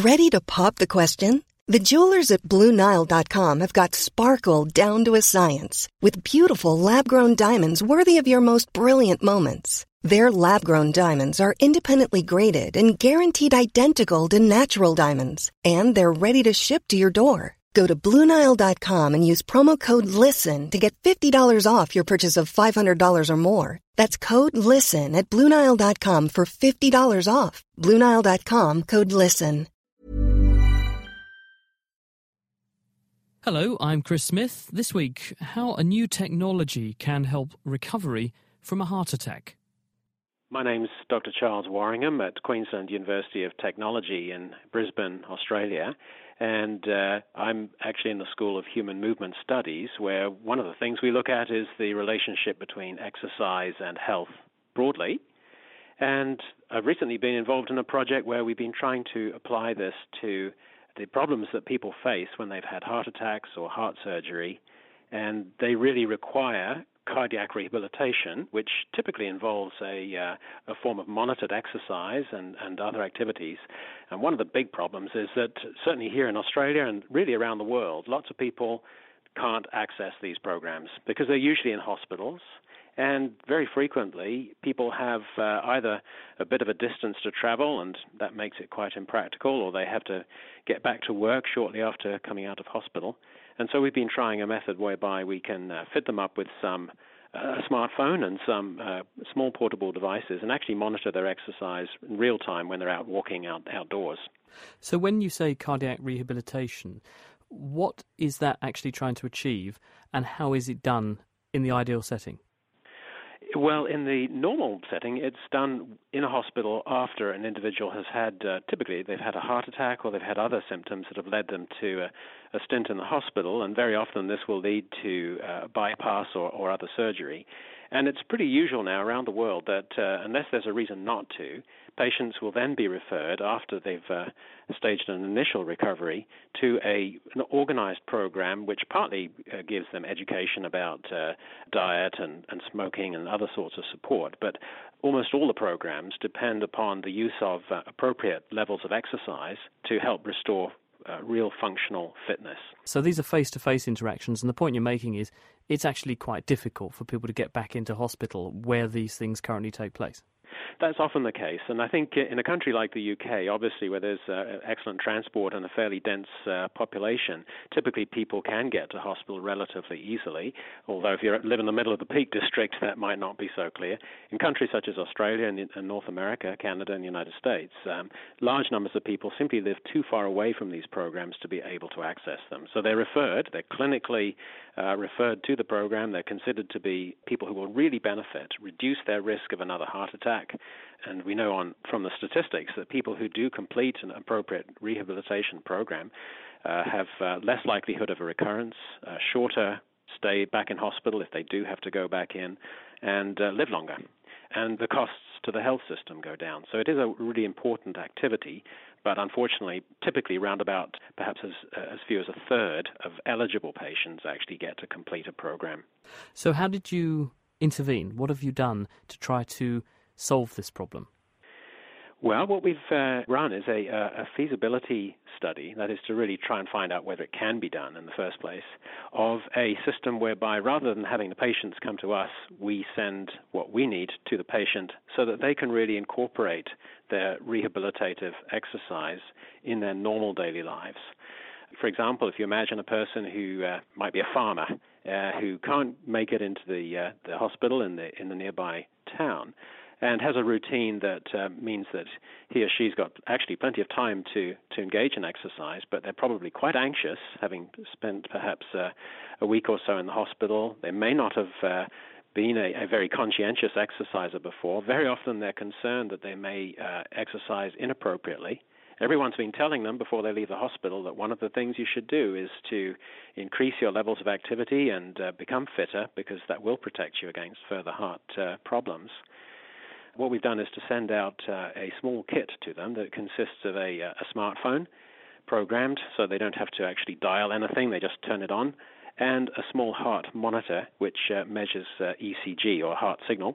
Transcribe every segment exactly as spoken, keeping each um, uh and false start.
Ready to pop the question? The jewelers at Blue Nile dot com have got sparkle down to a science with beautiful lab-grown diamonds worthy of your most brilliant moments. Their lab-grown diamonds are independently graded and guaranteed identical to natural diamonds, and they're ready to ship to your door. Go to Blue Nile dot com and use promo code LISTEN to get fifty dollars off your purchase of five hundred dollars or more. That's code LISTEN at Blue Nile dot com for fifty dollars off. Blue Nile dot com, code LISTEN. Hello, I'm Chris Smith. This week, how a new technology can help recovery from a heart attack. My name's Doctor Charles Warringham at Queensland University of Technology in Brisbane, Australia. And uh, I'm actually in the School of Human Movement Studies, where one of the things we look at is the relationship between exercise and health broadly. And I've recently been involved in a project where we've been trying to apply this to the problems that people face when they've had heart attacks or heart surgery, and they really require cardiac rehabilitation, which typically involves a, uh, a form of monitored exercise and, and other activities. And one of the big problems is that certainly here in Australia and really around the world, lots of people can't access these programs because they're usually in hospitals. And very frequently, people have uh, either a bit of a distance to travel, and that makes it quite impractical, or they have to get back to work shortly after coming out of hospital. And so we've been trying a method whereby we can uh, fit them up with some uh, smartphone and some uh, small portable devices and actually monitor their exercise in real time when they're out walking out outdoors. So when you say cardiac rehabilitation, what is that actually trying to achieve, and how is it done in the ideal setting? Well, in the normal setting, it's done in a hospital after an individual has had, uh, typically they've had a heart attack or they've had other symptoms that have led them to a, a stint in the hospital, and very often this will lead to uh, bypass or, or other surgery. And it's pretty usual now around the world that uh, unless there's a reason not to, patients will then be referred after they've uh, staged an initial recovery to a, an organized program which partly uh, gives them education about uh, diet and, and smoking and other sorts of support. But almost all the programs depend upon the use of uh, appropriate levels of exercise to help restore Uh, real functional fitness. So these are face-to-face interactions, and the point you're making is it's actually quite difficult for people to get back into hospital where these things currently take place. That's often the case, and I think in a country like the U K, obviously where there's uh, excellent transport and a fairly dense uh, population, typically people can get to hospital relatively easily, although if you live in the middle of the Peak District, that might not be so clear. In countries such as Australia and, and North America, Canada and the United States, um, large numbers of people simply live too far away from these programs to be able to access them. So they're referred, they're clinically uh, referred to the program, they're considered to be people who will really benefit, reduce their risk of another heart attack. And we know on from the statistics that people who do complete an appropriate rehabilitation program uh, have uh, less likelihood of a recurrence, uh, shorter stay back in hospital if they do have to go back in, and uh, live longer. And the costs to the health system go down. So it is a really important activity, but unfortunately, typically around about perhaps as, uh, as few as a third of eligible patients actually get to complete a program. So how did you intervene? What have you done to try to solve this problem? Well, what we've uh, run is a, a feasibility study, that is to really try and find out whether it can be done in the first place, of a system whereby rather than having the patients come to us, we send what we need to the patient so that they can really incorporate their rehabilitative exercise in their normal daily lives. For example, if you imagine a person who uh, might be a farmer uh, who can't make it into the, uh, the hospital in the, in the nearby town, and has a routine that uh, means that he or she's got actually plenty of time to, to engage in exercise, but they're probably quite anxious, having spent perhaps uh, a week or so in the hospital. They may not have uh, been a, a very conscientious exerciser before. Very often they're concerned that they may uh, exercise inappropriately. Everyone's been telling them before they leave the hospital that one of the things you should do is to increase your levels of activity and uh, become fitter, because that will protect you against further heart uh, problems. What we've done is to send out uh, a small kit to them that consists of a, a smartphone programmed so they don't have to actually dial anything, they just turn it on, and a small heart monitor which uh, measures uh, E C G or heart signal,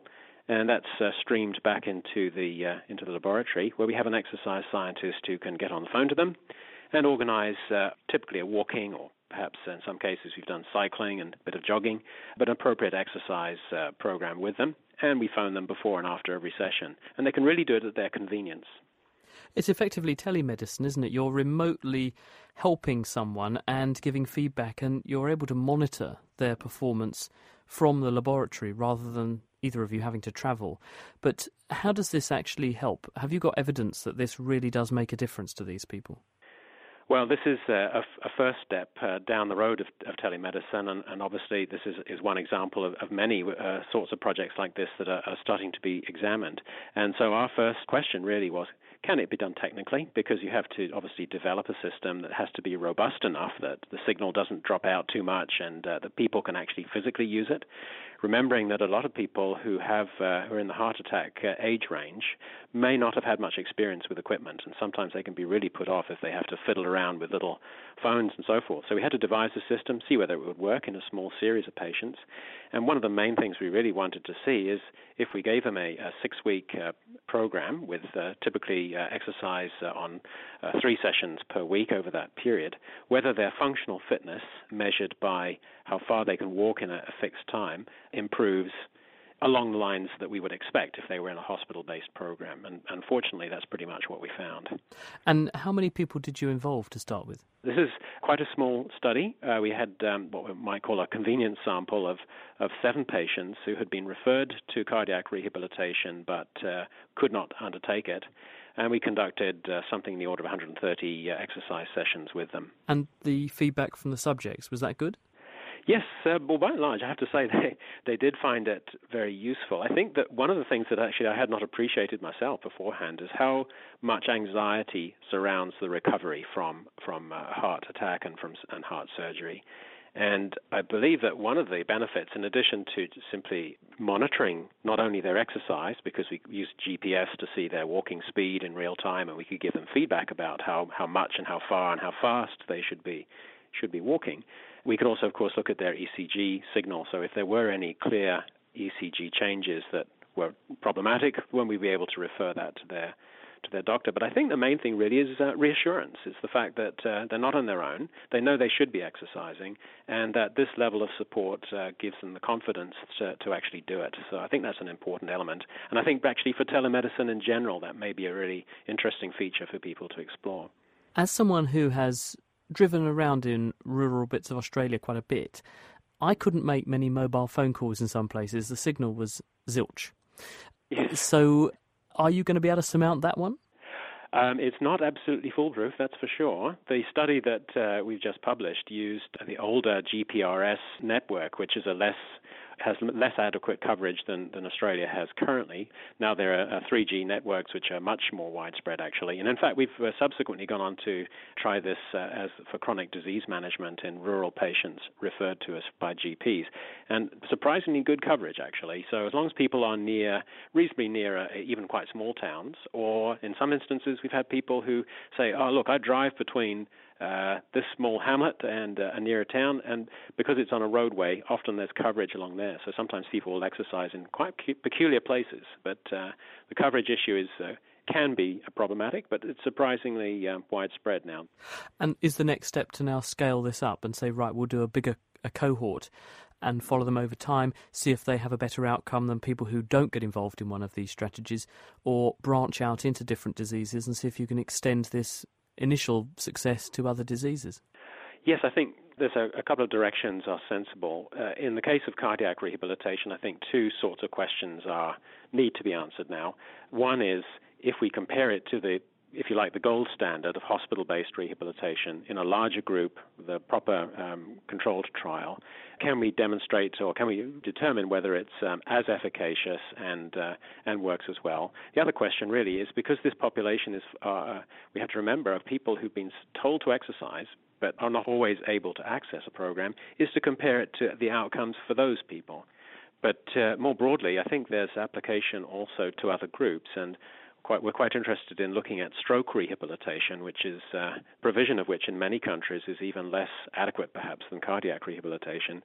and that's uh, streamed back into the uh, into the laboratory, where we have an exercise scientist who can get on the phone to them and organize uh, typically a walking, or perhaps in some cases we've done cycling and a bit of jogging, but an appropriate exercise uh, program with them, and we phone them before and after every session, and they can really do it at their convenience. It's effectively telemedicine, isn't it? You're remotely helping someone and giving feedback, and you're able to monitor their performance from the laboratory rather than either of you having to travel. But how does this actually help? Have you got evidence that this really does make a difference to these people? Well, this is a, a first step uh, down the road of, of telemedicine, and, and obviously this is, is one example of, of many uh, sorts of projects like this that are, are starting to be examined. And so our first question really was, can it be done technically? Because you have to obviously develop a system that has to be robust enough that the signal doesn't drop out too much and uh, that people can actually physically use it. Remembering that a lot of people who have uh, who are in the heart attack uh, age range may not have had much experience with equipment, and sometimes they can be really put off if they have to fiddle around with little phones and so forth. So we had to devise a system, see whether it would work in a small series of patients. And one of the main things we really wanted to see is if we gave them a, a six-week uh, program with uh, typically uh, exercise uh, on uh, three sessions per week over that period, whether their functional fitness measured by how far they can walk in a, a fixed time improves along the lines that we would expect if they were in a hospital-based program. And unfortunately, that's pretty much what we found. And how many people did you involve to start with? This is quite a small study. Uh, we had um, what we might call a convenience sample of, of seven patients who had been referred to cardiac rehabilitation but uh, could not undertake it. And we conducted uh, something in the order of one hundred thirty uh, exercise sessions with them. And the feedback from the subjects, was that good? Yes, uh, well, by and large, I have to say they, they did find it very useful. I think that one of the things that actually I had not appreciated myself beforehand is how much anxiety surrounds the recovery from from uh, heart attack and from and heart surgery. And I believe that one of the benefits, in addition to simply monitoring not only their exercise, because we used G P S to see their walking speed in real time, and we could give them feedback about how, how much and how far and how fast they should be should be walking. We could also, of course, look at their E C G signal. So if there were any clear E C G changes that were problematic, when we'd be able to refer that to their to their doctor. But I think the main thing really is uh, reassurance. It's the fact that uh, they're not on their own. They know they should be exercising, and that this level of support uh, gives them the confidence to, to actually do it. So I think that's an important element. And I think actually for telemedicine in general, that may be a really interesting feature for people to explore. As someone who has driven around in rural bits of Australia quite a bit, I couldn't make many mobile phone calls in some places. The signal was zilch. Yes. So are you going to be able to surmount that one? Um, it's not absolutely foolproof, that's for sure. The study that uh, we've just published used the older G P R S network, which is a less has less adequate coverage than, than Australia has currently. Now there are uh, three G networks which are much more widespread, actually. And in fact, we've uh, subsequently gone on to try this uh, as for chronic disease management in rural patients referred to us by G Ps. And surprisingly good coverage, actually. So as long as people are near, reasonably near uh, even quite small towns, or in some instances we've had people who say, oh, look, I drive between Uh, this small hamlet and uh, a nearer town, and because it's on a roadway, often there's coverage along there. So sometimes people will exercise in quite peculiar places, but uh, the coverage issue is uh, can be problematic, but it's surprisingly uh, widespread now. And is the next step to now scale this up and say, right, we'll do a bigger a cohort and follow them over time, see if they have a better outcome than people who don't get involved in one of these strategies, or branch out into different diseases and see if you can extend this initial success to other diseases? Yes, I think there's a, a couple of directions are sensible. Uh, in the case of cardiac rehabilitation, I think two sorts of questions are need to be answered now. One is if we compare it to the, if you like, the gold standard of hospital-based rehabilitation in a larger group, the proper um, controlled trial, can we demonstrate or can we determine whether it's um, as efficacious and uh, and works as well? The other question really is, because this population is, uh, we have to remember, of people who've been told to exercise but are not always able to access a program, is to compare it to the outcomes for those people. But uh, more broadly, I think there's application also to other groups, and Quite, we're quite interested in looking at stroke rehabilitation, which is uh, provision of which in many countries is even less adequate perhaps than cardiac rehabilitation.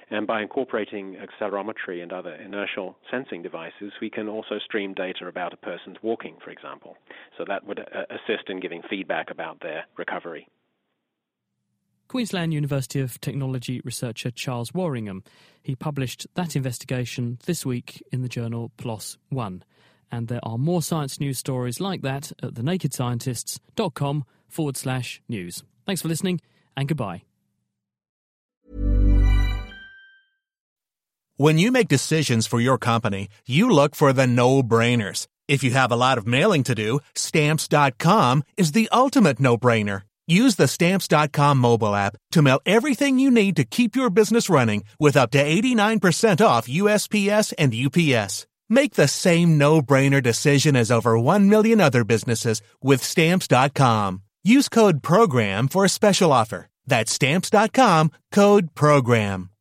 And by incorporating accelerometry and other inertial sensing devices, we can also stream data about a person's walking, for example. So that would uh, assist in giving feedback about their recovery. Queensland University of Technology researcher Charles Warringham. He published that investigation this week in the journal PLOS One. And there are more science news stories like that at thenakedscientists.com forward slash news. Thanks for listening and goodbye. When you make decisions for your company, you look for the no-brainers. If you have a lot of mailing to do, Stamps dot com is the ultimate no-brainer. Use the Stamps dot com mobile app to mail everything you need to keep your business running with up to eighty-nine percent off U S P S and U P S. Make the same no-brainer decision as over one million other businesses with Stamps dot com. Use code PROGRAM for a special offer. That's Stamps dot com, code PROGRAM.